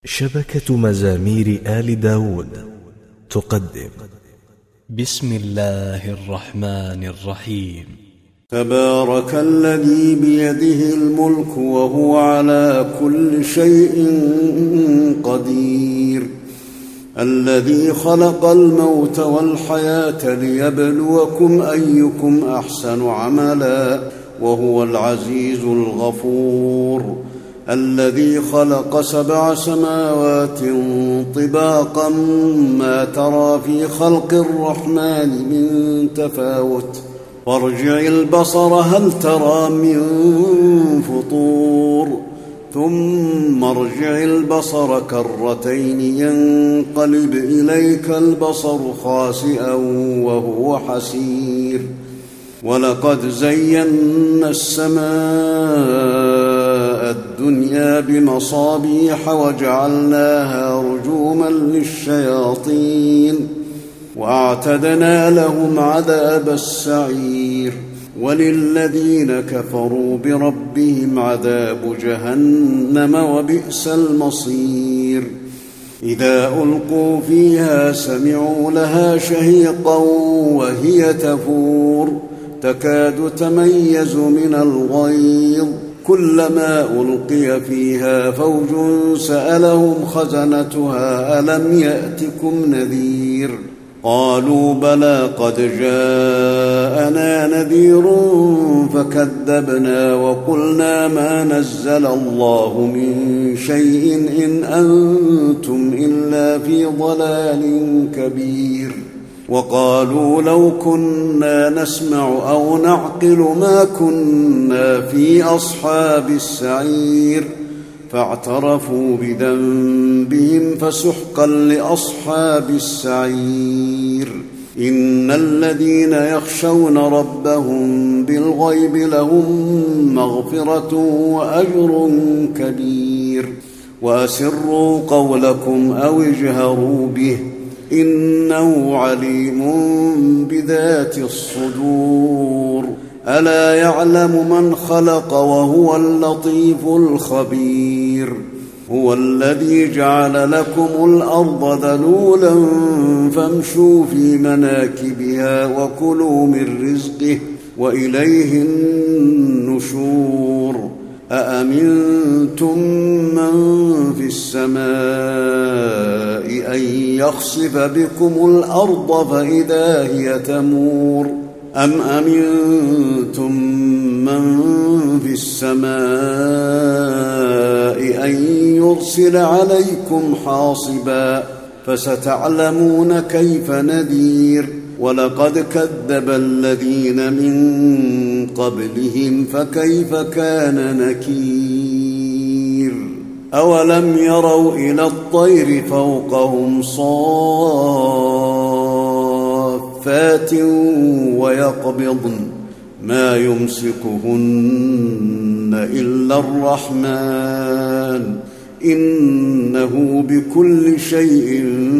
شبكة مزامير آل داود تقدم بسم الله الرحمن الرحيم. تبارك الذي بيده الملك وهو على كل شيء قدير، الذي خلق الموت والحياة ليبلوكم أيكم أحسن عملا، وهو العزيز الغفور، الذي خلق 7 سماوات طباقا ما ترى في خلق الرحمن من تفاوت، وارجع البصر هل ترى من فطور، ثم ارجع البصر كرتين ينقلب إليك البصر خاسئا وهو حسير، ولقد زينا السماء الدنيا بمصابيح وجعلناها رجوما للشياطين، وأعتدنا لهم عذاب السعير، وللذين كفروا بربهم عذاب جهنم وبئس المصير. إذا ألقوا فيها سمعوا لها شهيقا وهي تفور، تكاد تميز من الغيظ، كلما ألقي فيها فوج سألهم خزنتها ألم يأتكم نذير، قالوا بلى قد جاءنا نذير فكذبنا وقلنا ما نزل الله من شيء إن أنتم إلا في ضلال كبير، وقالوا لو كنا نسمع أو نعقل ما كنا في أصحاب السعير، فاعترفوا بذنبهم فسحقا لأصحاب السعير. إن الذين يخشون ربهم بالغيب لهم مغفرة وأجر كبير، وأسروا قولكم أو اجهروا به إنه عليم بذات الصدور. ألا يعلم من خلق وهو اللطيف الخبير، هو الذي جعل لكم الأرض ذلولا فامشوا في مناكبها وكلوا من رزقه وإليه النشور. أأمنتم من في السماء أن يخسف بكم الأرض فإذا هي تمور، أم أمنتم من في السماء أن يرسل عليكم حاصبا، فستعلمون كيف نذير. ولقد كذب الذين من قبلهم فكيف كان نكير. أولم يروا إلى الطير فوقهم صافات ويقبضن ما يمسكهن إلا الرحمن إنه بكل شيء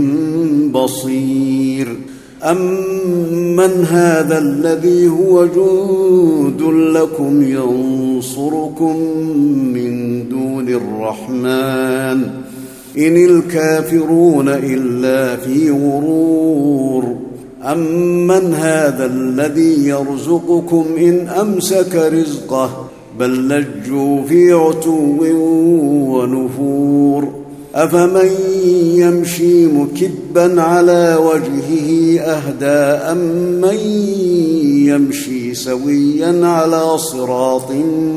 بصير. أمن هذا الذي هو جند لكم ينصركم من دون الرحمن إن الكافرون إلا في غرور. أمن هذا الذي يرزقكم إن أمسك رزقه بل لجوا في عتو ونفور. أفمن يمشي مكبا على وجهه أهدى أمن يمشي سويا على صراط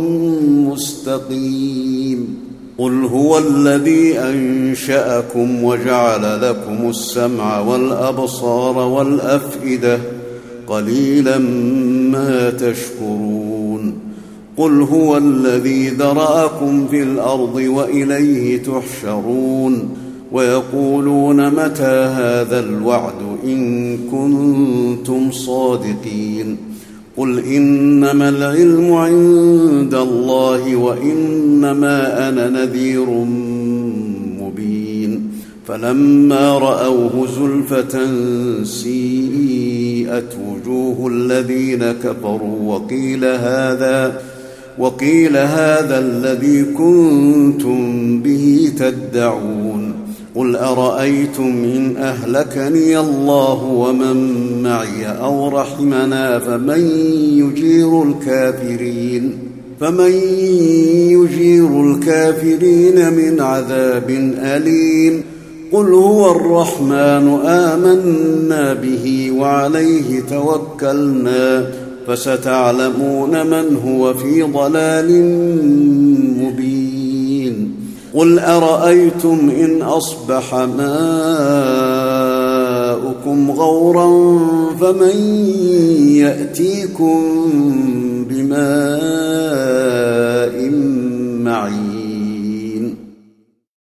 مستقيم. قل هو الذي أنشأكم وجعل لكم السمع والأبصار والأفئدة قليلا ما تشكرون. قل هو الذي ذرأكم في الأرض وإليه تحشرون. ويقولون متى هذا الوعد إن كنتم صادقين. قل إنما العلم عند الله وإنما أنا نذير مبين. فلما رأوه زلفة سيئت وجوه الذين كفروا وقيل هذا الذي كنتم به تدعون. قل أرأيتم إن أهلكني الله ومن معي أو رحمنا فمن يجير الكافرين من عذاب أليم قل هو الرحمن آمنا به وعليه توكلنا فستعلمون من هو في ضلال مبين قل أرأيتم إن أصبح ماؤكم غورا فمن يأتيكم بماء